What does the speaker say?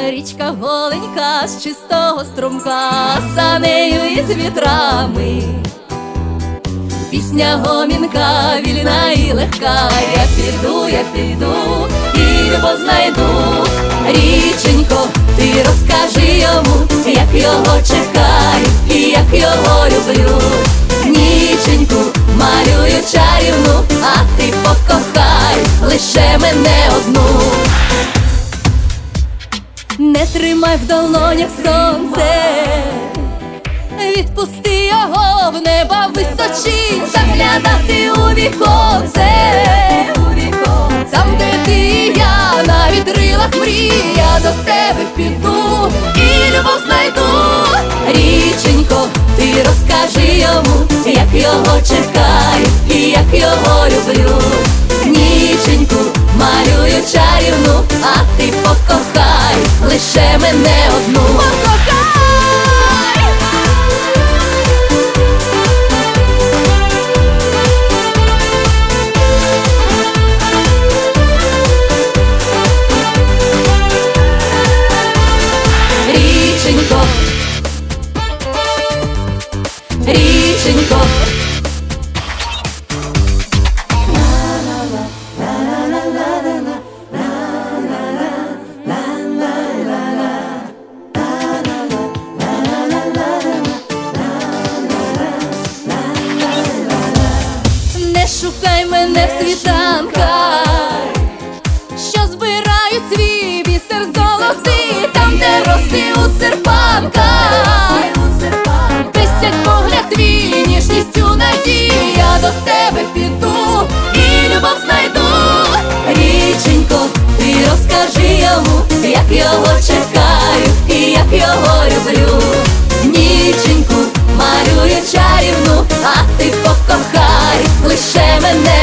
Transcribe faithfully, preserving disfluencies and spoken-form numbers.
Річка голенька з чистого струмка, за нею із вітрами. Пісня гомінка, вільна і легка. Я піду, я піду і любов знайду. Річенько, ти розкажи йому, як його чекаю і як його люблю. Ніченьку малюю чарівну, а ти покохай лише мене одну. Не тримай в долонях сонце, відпусти його в неба височінь. Заглядати у віконце, там, де ти і я, на вітрилах мрій. Я до тебе піду і любов знайду. Річенько, ти розкажи йому, як його чекаю і як його люблю. Ніченьку малюю чарівну, а ти покохай лише мене одну. Покохай! Річенько, річенько, не шукай мене в світанках, що збирають свій бісер золотий, там, де роси у серпанках. Пестять погляд твій, ніжністю надії. Я до тебе піду і любов знайду. Річенько, ти розкажи йому, як його чекаю і як його люблю. Ніченьку малюю чарівну, а ти покохай лише мене